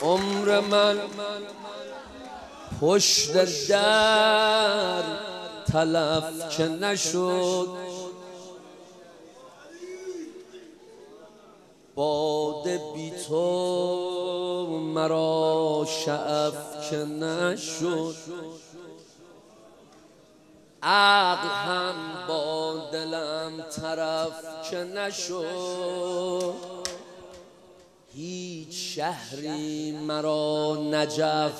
عمر من پشت در تلف که نشد، باده بی تو مرا شعف که نشد، عقل هم با دلم طرف که نشد، هیچ شهری مرا نجف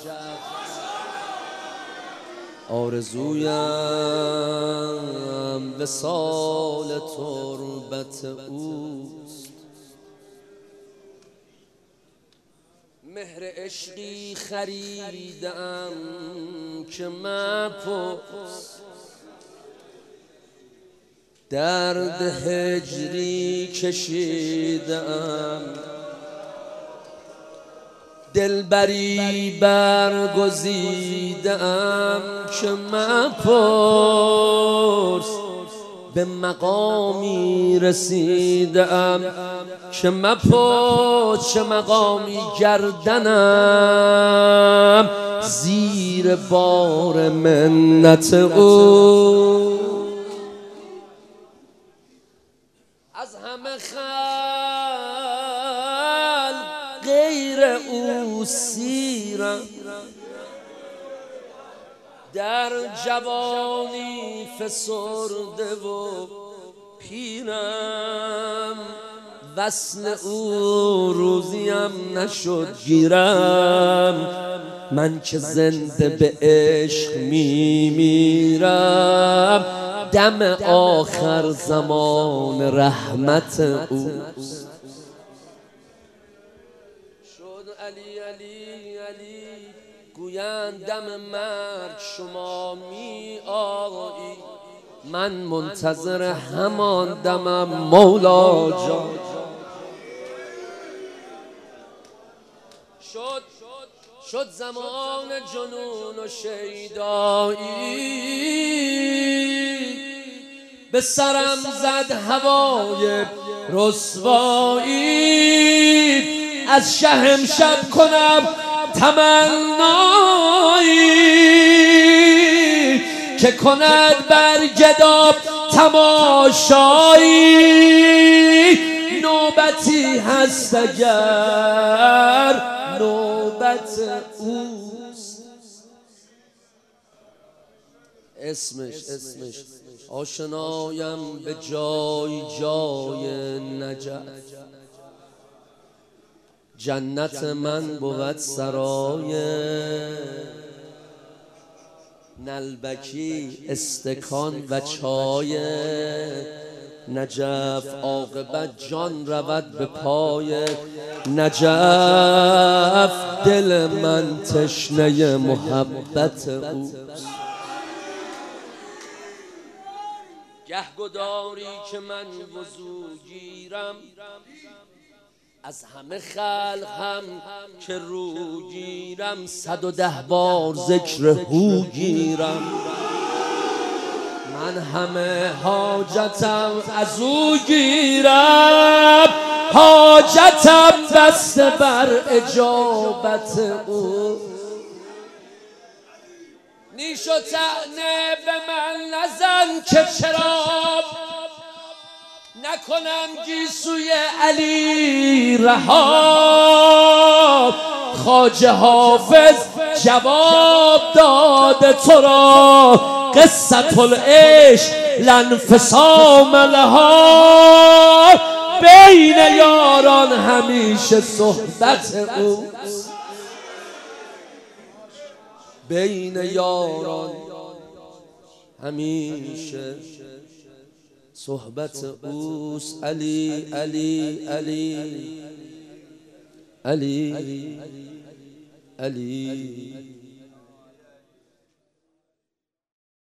آرزویم وصال تربت اوست. مهر عشقی خریدم که مپرس، درد هجری کشیدم، دلبری برگزیدم که مپرس، به مقامی رسیدم که مپرس، چه مقامی گردنم زیر بار منت او. از همه خلق غیر او سیرم، در جوانی فسرده و پیرم، وصل او روزیم نشد گیرم، من که زنده به عشق میمیرم، دم آخر زمان رحمت اوست. شد علی علی علی گویند دم مرگ شما می آیی، من منتظر همان دمم مولا جان. شد زمان جنون و شیدایی، به سرم زد هوای رسوایی، از شه امشب کنم تمنایی، که کند بر گدا تماشایی، نوبتی هست اگر نوبت اوست. اسمش آشنایم به جای جای نجف، جنت من بود سرای نلبکی، استکان و چای نجف، عاقبت جان رود به پای نجف، دل من تشنه محبت اوست. گهگداری که من وضو گیرم، از همه خلق هم که رو گیرم، 110 بار ذکر هو گیرم، من همه حاجتم از او گیرم، حاجتم بسته بر اجابت او. نیش و طعنه به من نزن که چرا نکنم گیسوی علی رها، خواجه حافظ جواب داده تو را، قصة العشق لانفصام لها، بین یاران همیشه صحبت اوست، بین یاران همیشه صحبت اوست. علی علی علی علی علی